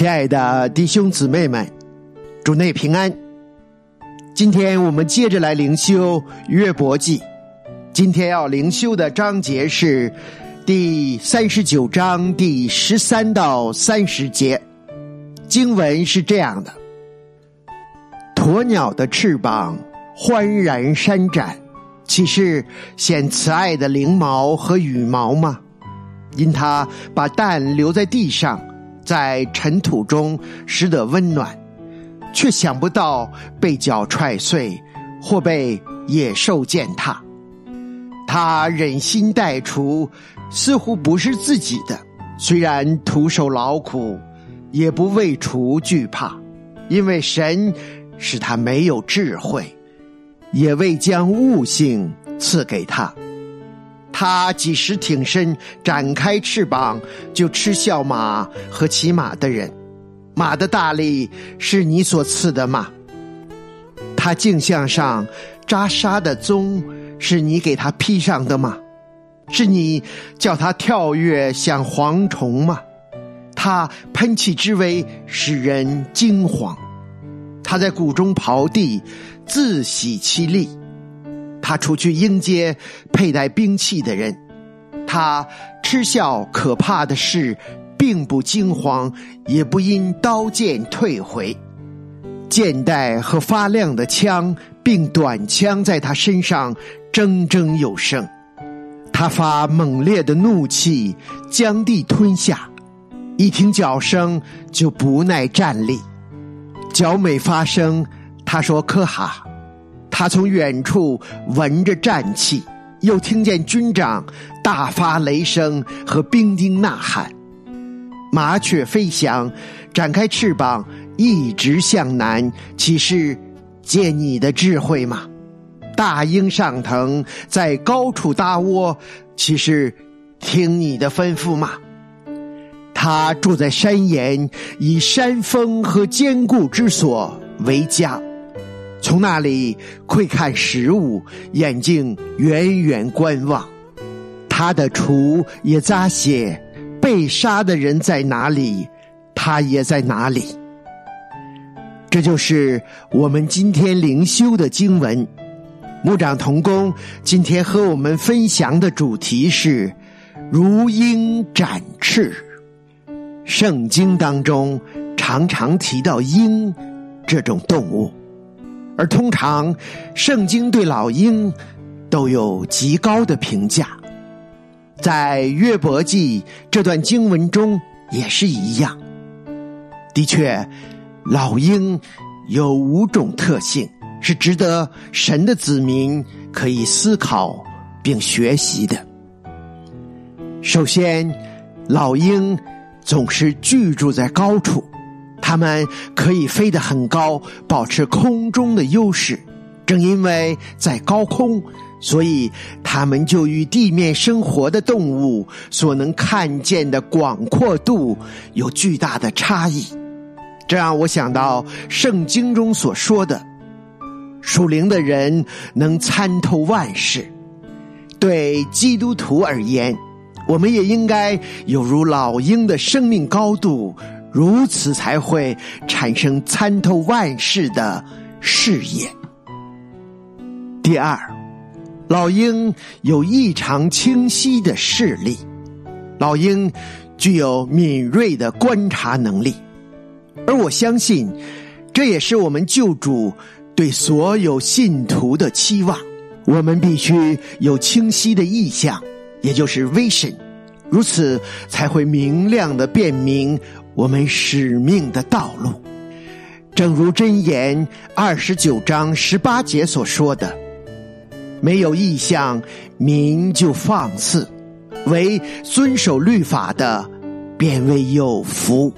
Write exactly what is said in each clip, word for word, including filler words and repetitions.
亲爱的弟兄姊妹们，主内平安。今天我们接着来灵修约伯记，今天要灵修的章节是第三十九章第十三到三十节。经文是这样的：鸵鸟的翅膀欢然扇展，岂是显慈爱的翎毛和羽毛吗？因它把蛋留在地上，在尘土中使得温暖，却想不到被脚踹碎，或被野兽践踏。他忍心待除，似乎不是自己的，虽然徒受劳苦，也不为除惧怕，因为神使他没有智慧，也未将悟性赐给他。他几时挺身展开翅膀，就嗤笑马和骑马的人。马的大力是你所赐的吗？他颈项上扎沙的鬃是你给他披上的吗？是你叫他跳跃像蝗虫吗？他喷气之威使人惊惶，他在谷中刨地，自喜其力。他出去迎接佩戴兵器的人，他嗤笑可怕的事，并不惊慌，也不因刀剑退回。剑带和发亮的枪并短枪在他身上铮铮有声。他发猛烈的怒气，将地吞下，一听脚声就不耐站立。脚每发声，他说科哈。他从远处闻着战气，又听见军长大发雷声和兵丁呐喊。麻雀飞翔，展开翅膀，一直向南，岂是借你的智慧吗？大鹰上腾，在高处搭窝，岂是听你的吩咐吗？他住在山岩，以山峰和坚固之所为家，从那里窥看食物，眼睛远远观望。他的厨也扎血，被杀的人在哪里，他也在哪里。这就是我们今天灵修的经文。牧长同工今天和我们分享的主题是如鹰展翅。圣经当中常常提到鹰这种动物，而通常圣经对老鹰都有极高的评价。在约伯记这段经文中也是一样。的确，老鹰有五种特性，是值得神的子民可以思考并学习的。首先，老鹰总是居住在高处，它们可以飞得很高，保持空中的优势。正因为在高空，所以它们就与地面生活的动物所能看见的广阔度有巨大的差异。这让我想到圣经中所说的，属灵的人能参透万事。对基督徒而言，我们也应该有如老鹰的生命高度，如此才会产生参透万事的视野。第二，老鹰有异常清晰的视力，老鹰具有敏锐的观察能力，而我相信这也是我们救主对所有信徒的期望。我们必须有清晰的意象，也就是 vision， 如此才会明亮地辨明我们使命的道路。正如箴言二十九章十八节所说的，没有意象，民就放肆，唯遵守律法的，便为有福。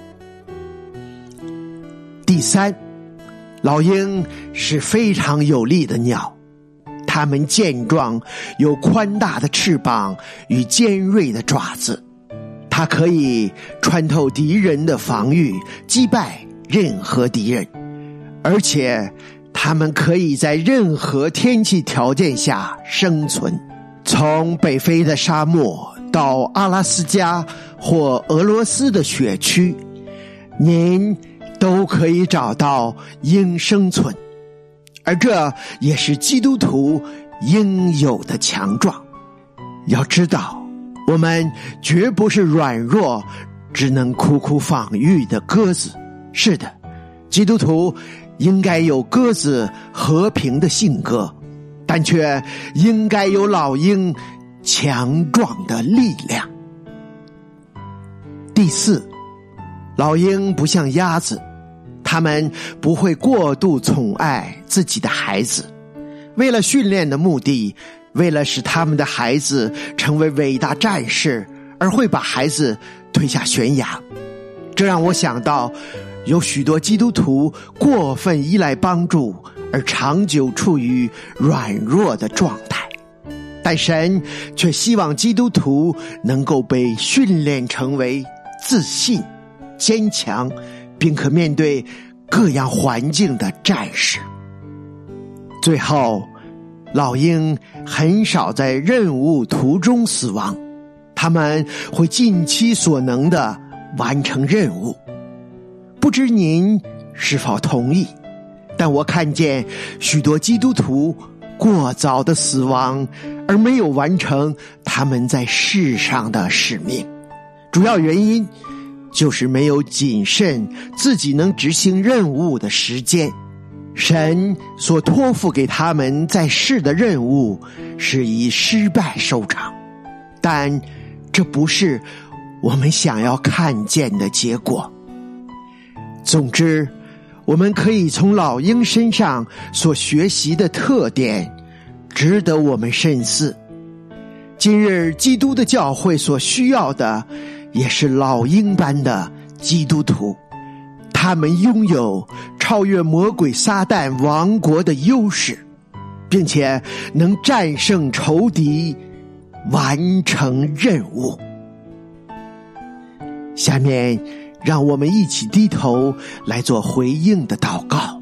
第三，老鹰是非常有力的鸟，它们健壮，有宽大的翅膀与尖锐的爪子，它可以穿透敌人的防御，击败任何敌人，而且它们可以在任何天气条件下生存。从北非的沙漠到阿拉斯加或俄罗斯的雪区， 您都可以找到应生存，而这也是基督徒应有的强壮。要知道，我们绝不是软弱只能苦苦防御的鸽子。是的，基督徒应该有鸽子和平的性格，但却应该有老鹰强壮的力量。第四，老鹰不像鸭子，他们不会过度宠爱自己的孩子。为了训练的目的，为了使他们的孩子成为伟大战士，而会把孩子推下悬崖。这让我想到，有许多基督徒过分依赖帮助，而长久处于软弱的状态。但神却希望基督徒能够被训练成为自信、坚强，并可面对各样环境的战士。最后，老鹰很少在任务途中死亡，他们会尽其所能地完成任务。不知您是否同意？但我看见许多基督徒过早的死亡，而没有完成他们在世上的使命。主要原因就是没有谨慎自己能执行任务的时间。神所托付给他们在世的任务是以失败收场，但这不是我们想要看见的结果。总之，我们可以从老鹰身上所学习的特点值得我们深思。今日基督的教会所需要的也是老鹰般的基督徒，他们拥有超越魔鬼撒旦王国的优势，并且能战胜仇敌，完成任务。下面让我们一起低头来做回应的祷告。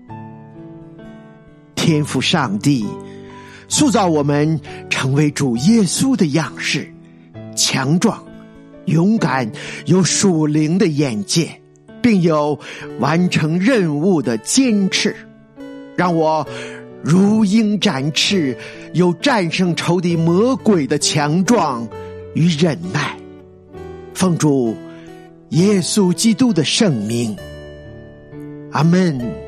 天父上帝，塑造我们成为主耶稣的样式，强壮、勇敢，有属灵的眼界，并有完成任务的坚持。让我如鹰展翅，有战胜仇敌魔鬼的强壮与忍耐。奉主耶稣基督的圣名，阿们。